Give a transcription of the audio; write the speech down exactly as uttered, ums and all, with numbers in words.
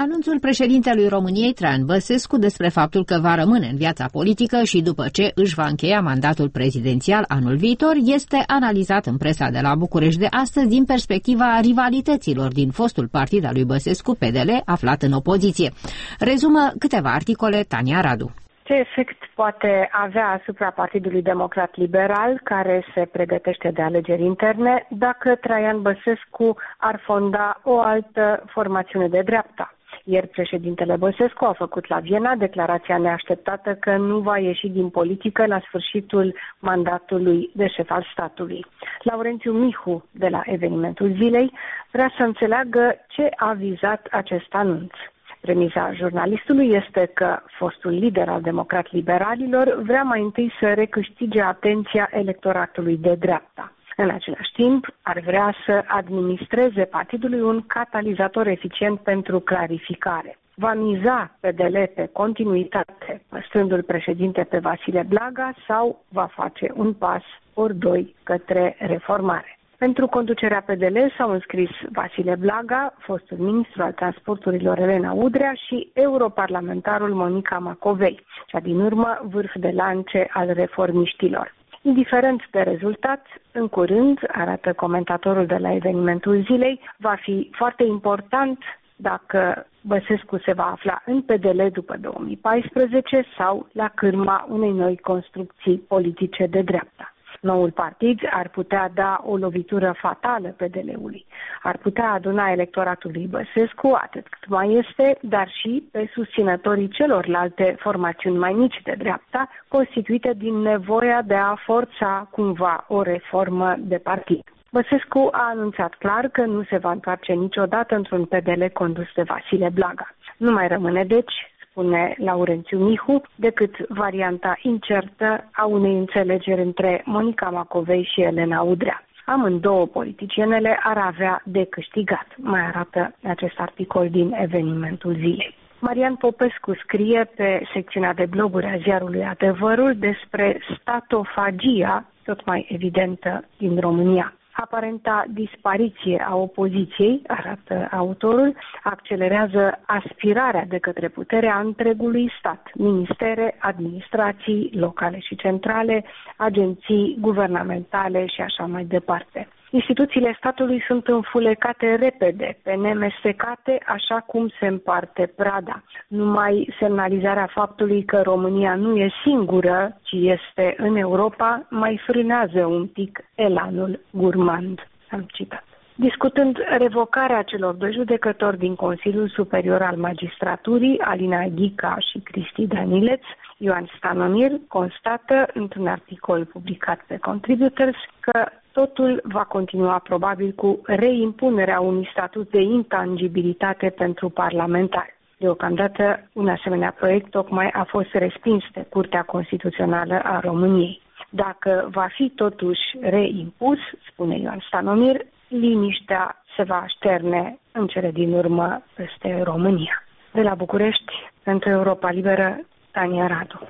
Anunțul președintelui României, Traian Băsescu, despre faptul că va rămâne în viața politică și după ce își va încheia mandatul prezidențial anul viitor este analizat în presa de la București de astăzi din perspectiva rivalităților din fostul partid al lui Băsescu, P D L, aflat în opoziție. Rezumă câteva articole Tania Radu. Ce efect poate avea asupra Partidului Democrat Liberal, care se pregătește de alegeri interne, dacă Traian Băsescu ar fonda o altă formațiune de dreapta? Ieri președintele Băsescu a făcut la Viena declarația neașteptată că nu va ieși din politică la sfârșitul mandatului de șef al statului. Laurențiu Mihu, de la Evenimentul Zilei, vrea să înțeleagă ce a vizat acest anunț. Premisa jurnalistului este că fostul lider al democrat-liberalilor vrea mai întâi să recâștige atenția electoratului de dreapta. În același timp, ar vrea să administreze partidului un catalizator eficient pentru clarificare. Va miza P D L pe continuitate, păstrându-l președinte pe Vasile Blaga, sau va face un pas ori doi către reformare. Pentru conducerea P D L s-au înscris Vasile Blaga, fostul ministru al transporturilor Elena Udrea și europarlamentarul Monica Macovei, cea din urmă vârf de lance al reformiștilor. Indiferent de rezultat, în curând, arată comentatorul de la Evenimentul Zilei, va fi foarte important dacă Băsescu se va afla în P D L după două mii paisprezece sau la cârma unei noi construcții politice de dreapta. Noul partid ar putea da o lovitură fatală P D L-ului. Ar putea aduna electoratul lui Băsescu, atât cât mai este, dar și pe susținătorii celorlalte formațiuni mai mici de dreapta, constituite din nevoia de a forța cumva o reformă de partid. Băsescu a anunțat clar că nu se va întoarce niciodată într-un P D L condus de Vasile Blaga. Nu mai rămâne, deci, spune Laurențiu Mihu, decât varianta incertă a unei înțelegeri între Monica Macovei și Elena Udrea. Amândouă politicienele ar avea de câștigat, mai arată acest articol din Evenimentul Zilei. Marian Popescu scrie pe secțiunea de bloguri a ziarului Adevărul despre statofagia, tot mai evidentă, din România. Aparenta dispariție a opoziției, arată autorul, accelerează aspirarea de către puterea întregului stat, ministere, administrații locale și centrale, agenții guvernamentale și așa mai departe. Instituțiile statului sunt înfulecate repede, pe nemestecate, așa cum se împarte prada. Numai semnalizarea faptului că România nu e singură, ci este în Europa, mai frânează un pic elanul gurmand. Am citat. Discutând revocarea celor doi judecători din Consiliul Superior al Magistraturii, Alina Ghica și Cristi Danileț, Ioan Stanomir constată într-un articol publicat pe Contributors că totul va continua probabil cu reimpunerea unui statut de intangibilitate pentru parlamentari. Deocamdată, un asemenea proiect tocmai a fost respins de Curtea Constituțională a României. Dacă va fi totuși reimpus, spune Ioan Stanomir, liniștea se va așterne în cele din urmă peste România. De la București, pentru Europa Liberă, Tania Radu.